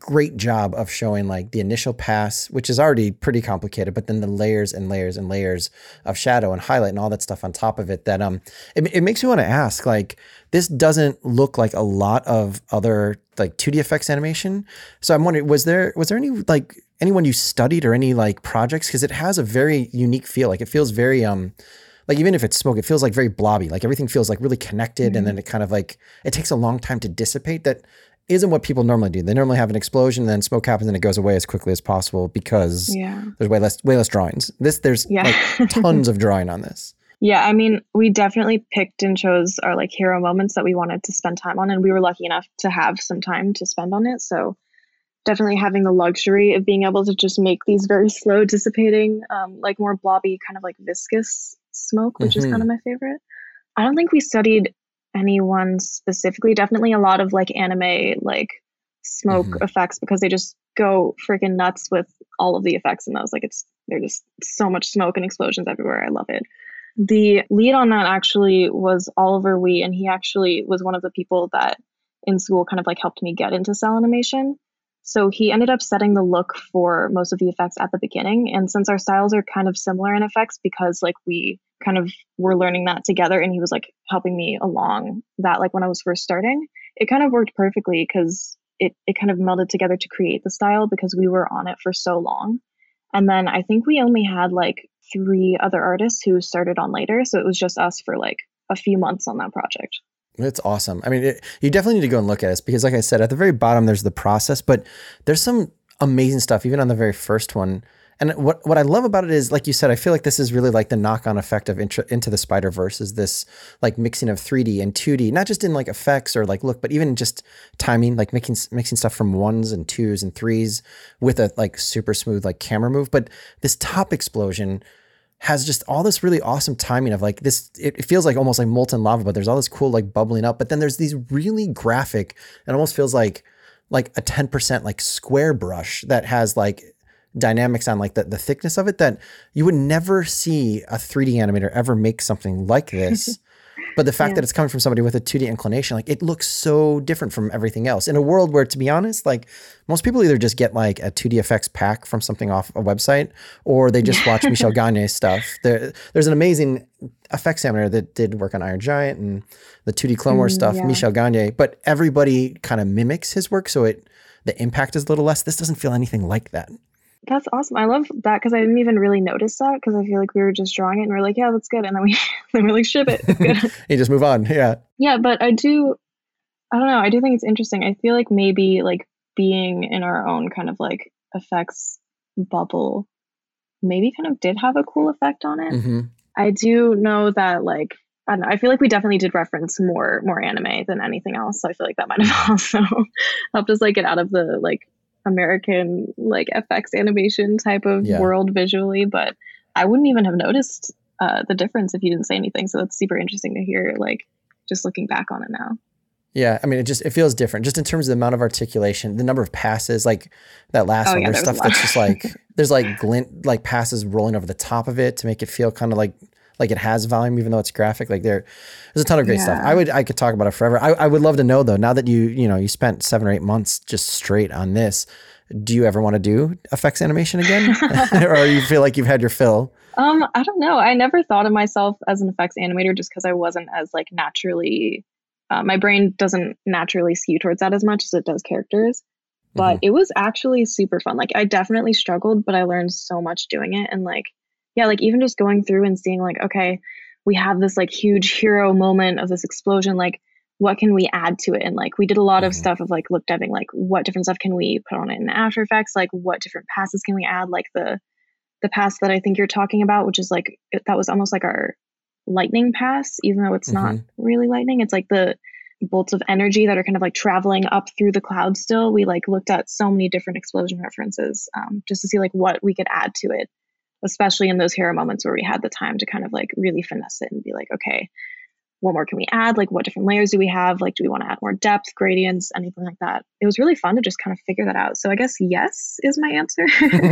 job of showing like the initial pass, which is already pretty complicated, but then the layers and layers and layers of shadow and highlight and all that stuff on top of it that um it, it makes me want to ask, like, this doesn't look like a lot of other like two D effects animation. So I'm wondering, was there was there any like anyone you studied or any like projects? Because it has a very unique feel. Like it feels very um like even if it's smoke, it feels like very blobby. Like everything feels like really connected, mm-hmm. and then it kind of like it takes a long time to dissipate. That isn't what people normally do. They normally have an explosion, and then smoke happens, and it goes away as quickly as possible because yeah. there's way less way less drawings. This there's yeah. like tons of drawing on this. Yeah, I mean, we definitely picked and chose our like hero moments that we wanted to spend time on, and we were lucky enough to have some time to spend on it. So definitely having the luxury of being able to just make these very slow dissipating, um, like more blobby, kind of like viscous smoke, which mm-hmm. is kind of my favorite. I don't think we studied anyone specifically. Definitely a lot of like anime like smoke mm-hmm. effects, because they just go freaking nuts with all of the effects in those. Like it's they're just so much smoke and explosions everywhere. I love it. The lead on that actually was Oliver Wee, and he actually was one of the people that in school kind of like helped me get into cell animation. So he ended up setting the look for most of the effects at the beginning. And since our styles are kind of similar in effects, because like we kind of were learning that together, and he was like helping me along that, like when I was first starting, it kind of worked perfectly because it, it kind of melded together to create the style because we were on it for so long. And then I think we only had like three other artists who started on later. So it was just us for like a few months on that project. It's awesome. I mean, it, you definitely need to go and look at this because like I said, at the very bottom, there's the process, but there's some amazing stuff, even on the very first one. And what, what I love about it is, like you said, I feel like this is really like the knock-on effect of Intro, Into the Spider-Verse is this like mixing of three D and two D, not just in like effects or like look, but even just timing, like making, mixing stuff from ones and twos and threes with a like super smooth like camera move. But this top explosion has just all this really awesome timing of like this, it feels like almost like molten lava, but there's all this cool like bubbling up, but then there's these really graphic, it almost feels like like a ten percent like square brush that has like dynamics on like the, the thickness of it that you would never see a three D animator ever make something like this. But the fact yeah. that it's coming from somebody with a two D inclination, like it looks so different from everything else in a world where, to be honest, like most people either just get like a two D effects pack from something off a website, or they just watch Michel Gagne's stuff. There, there's an amazing effects animator that did work on Iron Giant and the two D Clone Wars mm, stuff, yeah. Michel Gagne, but everybody kind of mimics his work. So it, the impact is a little less. This doesn't feel anything like that. That's awesome. I love that because I didn't even really notice that because I feel like we were just drawing it and we are like, yeah, that's good. And then we then we like ship it. It's good. You just move on. Yeah. Yeah. But I do, I don't know. I do think it's interesting. I feel like maybe like being in our own kind of like effects bubble maybe kind of did have a cool effect on it. Mm-hmm. I do know that like, I don't know, I feel like we definitely did reference more, more anime than anything else. So I feel like that might have also helped us like get out of the like American like F X animation type of yeah. world visually, but I wouldn't even have noticed uh, the difference if you didn't say anything. So that's super interesting to hear, like just looking back on it now. Yeah, I mean, it just it feels different, just in terms of the amount of articulation, the number of passes, like that last oh, one. Yeah, there's stuff that's just like there's like glint, like passes rolling over the top of it to make it feel kind of like like it has volume, even though it's graphic. Like there, there's a ton of great yeah. stuff. I would, I could talk about it forever. I, I would love to know though, now that you, you know, you spent seven or eight months just straight on this, do you ever want to do effects animation again? Or you feel like you've had your fill? Um, I don't know. I never thought of myself as an effects animator just because I wasn't as like naturally, uh, my brain doesn't naturally skew towards that as much as it does characters. But mm-hmm. it was actually super fun. Like I definitely struggled, but I learned so much doing it. And like, yeah, like even just going through and seeing like, okay, we have this like huge hero moment of this explosion. Like, what can we add to it? And like, we did a lot of mm-hmm. stuff of like look dubbing, like what different stuff can we put on it in After Effects? Like what different passes can we add? Like the, the pass that I think you're talking about, which is like, it, that was almost like our lightning pass, even though it's mm-hmm. not really lightning. It's like the bolts of energy that are kind of like traveling up through the cloud still. We like looked at so many different explosion references um, just to see like what we could add to it, especially in those hero moments where we had the time to kind of like really finesse it and be like, okay, what more can we add? Like what different layers do we have? Like, do we want to add more depth, gradients, anything like that? It was really fun to just kind of figure that out. So I guess yes is my answer.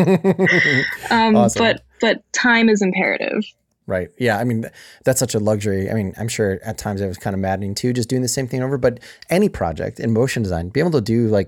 um, awesome. But but time is imperative. Right. Yeah. I mean, that's such a luxury. I mean, I'm sure at times it was kind of maddening too, just doing the same thing over, but any project in motion design, be able to do like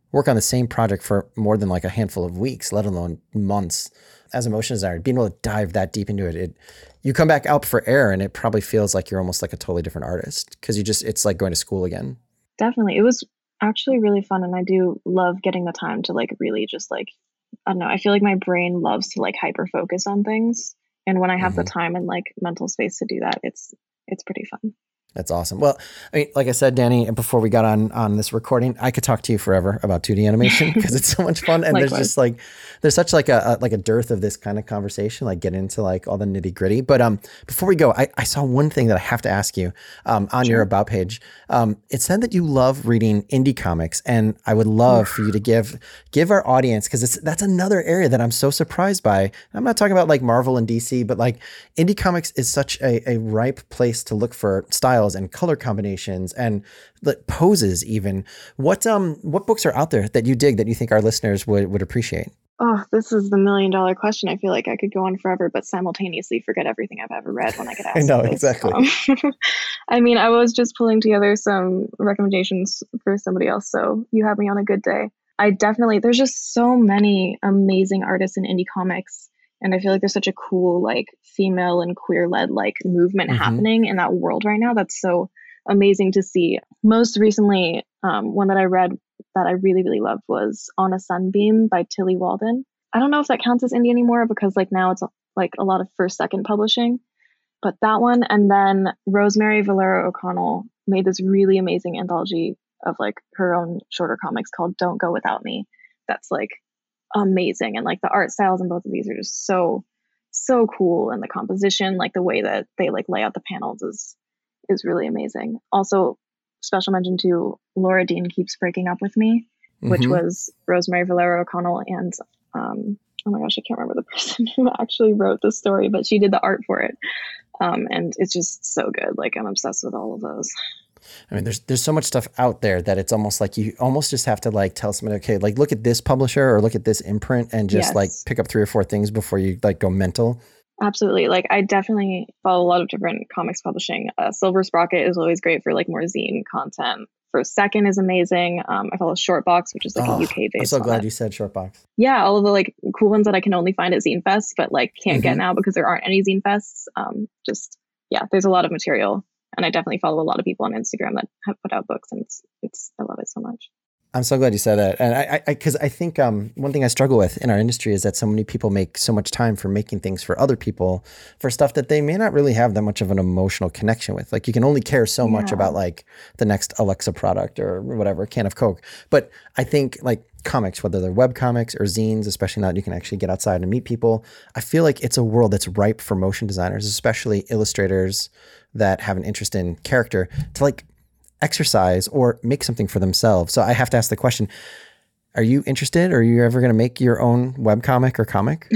work on the same project for more than like a handful of weeks, let alone months. As a motion designer, being able to dive that deep into it, it you come back out for air and it probably feels like you're almost like a totally different artist because you just, it's like going to school again. Definitely. It was actually really fun. And I do love getting the time to like really just like, I don't know, I feel like my brain loves to like hyper focus on things. And when I have mm-hmm. the time and like mental space to do that, it's, it's pretty fun. That's awesome. Well, I mean, like I said, Danny, before we got on on this recording, I could talk to you forever about two D animation because it's so much fun. And there's just like, there's such like a, a like a dearth of this kind of conversation, like get into like all the nitty gritty. But um, before we go, I, I saw one thing that I have to ask you um, on sure. your About page. Um, it said that you love reading indie comics, and I would love for you to give give our audience, because it's that's another area that I'm so surprised by. I'm not talking about like Marvel and D C, but like indie comics is such a, a ripe place to look for styles and color combinations and the poses even. What um what books are out there that you dig that you think our listeners would, would appreciate? Oh, this is the million dollar question. I feel like I could go on forever, but simultaneously forget everything I've ever read when I get asked. I know, this. exactly. Um, I mean, I was just pulling together some recommendations for somebody else, so you have me on a good day. I definitely, there's just so many amazing artists in indie comics. And I feel like there's such a cool, like, female and queer-led, like, movement mm-hmm. happening in that world right now. That's so amazing to see. Most recently, um, one that I read that I really, really loved was On a Sunbeam by Tilly Walden. I don't know if that counts as indie anymore because, like, now it's, like, a lot of first-second publishing. But that one, and then Rosemary Valero O'Connell made this really amazing anthology of, like, her own shorter comics called Don't Go Without Me. That's, like, amazing. And like the art styles in both of these are just so so cool, and the composition, like the way that they like lay out the panels is is really amazing. Also, special mention to Laura Dean Keeps Breaking Up With Me, mm-hmm. which was Rosemary Valero O'Connell and um oh my gosh, I can't remember the person who actually wrote the story, but she did the art for it. Um and it's just so good. Like, I'm obsessed with all of those. I mean, there's there's so much stuff out there that it's almost like you almost just have to like tell somebody, okay, like look at this publisher or look at this imprint and just yes. like pick up three or four things before you like go mental. Absolutely. Like, I definitely follow a lot of different comics publishing. Uh, Silver Sprocket is always great for like more zine content. First Second is amazing. Um, I follow Shortbox, which is like oh, a U K based. I'm so glad it. you said Shortbox. Yeah, all of the like cool ones that I can only find at Zine Fest, but like can't mm-hmm. get now because there aren't any Zine Fests. Um, just yeah, there's a lot of material. And I definitely follow a lot of people on Instagram that have put out books, and it's, it's, I love it so much. I'm so glad you said that. And I, I, cause I think, um, one thing I struggle with in our industry is that so many people make so much time for making things for other people for stuff that they may not really have that much of an emotional connection with. Like, you can only care so yeah. much about like the next Alexa product or whatever, a can of Coke. But I think like comics, whether they're web comics or zines, especially now that you can actually get outside and meet people, I feel like it's a world that's ripe for motion designers, especially illustrators that have an interest in character, to like exercise or make something for themselves. So I have to ask the question, are you interested, or are you ever going to make your own web comic or comic?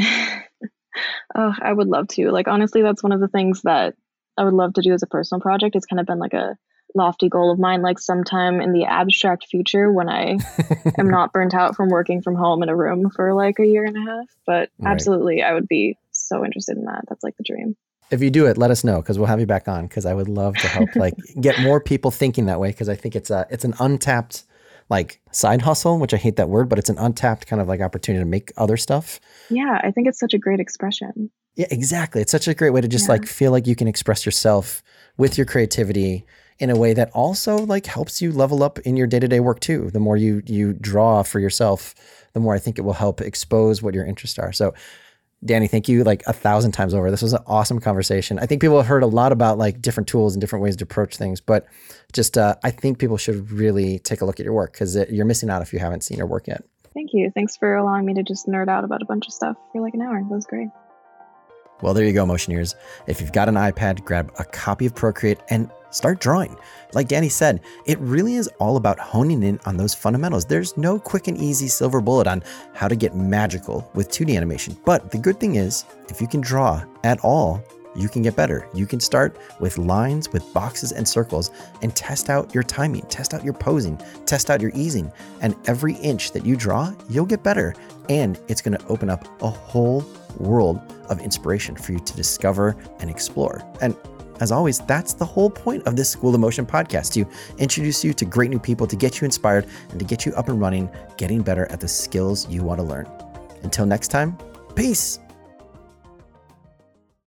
Oh, I would love to. Like, honestly, that's one of the things that I would love to do as a personal project. It's kind of been like a lofty goal of mine, like sometime in the abstract future when I am not burnt out from working from home in a room for like a year and a half. But right. absolutely, I would be so interested in that. That's like the dream. If you do it, let us know, because we'll have you back on, because I would love to help like get more people thinking that way, because I think it's a it's an untapped like side hustle, which I hate that word, but it's an untapped kind of like opportunity to make other stuff. Yeah, I think it's such a great expression. Yeah, exactly. It's such a great way to just yeah. like feel like you can express yourself with your creativity in a way that also like helps you level up in your day-to-day work too. The more you you draw for yourself, the more I think it will help expose what your interests are. So Danny, thank you like a thousand times over. This was an awesome conversation. I think people have heard a lot about like different tools and different ways to approach things, but just uh, I think people should really take a look at your work, because you're missing out if you haven't seen your work yet. Thank you. Thanks for allowing me to just nerd out about a bunch of stuff for like an hour. That was great. Well, there you go, Motioneers. If you've got an iPad, grab a copy of Procreate and start drawing. Like Danny said, it really is all about honing in on those fundamentals. There's no quick and easy silver bullet on how to get magical with two D animation. But the good thing is, if you can draw at all, you can get better. You can start with lines, with boxes and circles, and test out your timing, test out your posing, test out your easing. And every inch that you draw, you'll get better. And it's going to open up a whole world of inspiration for you to discover and explore. And as always, that's the whole point of this School of Motion podcast, to introduce you to great new people, to get you inspired, and to get you up and running, getting better at the skills you want to learn. Until next time, peace.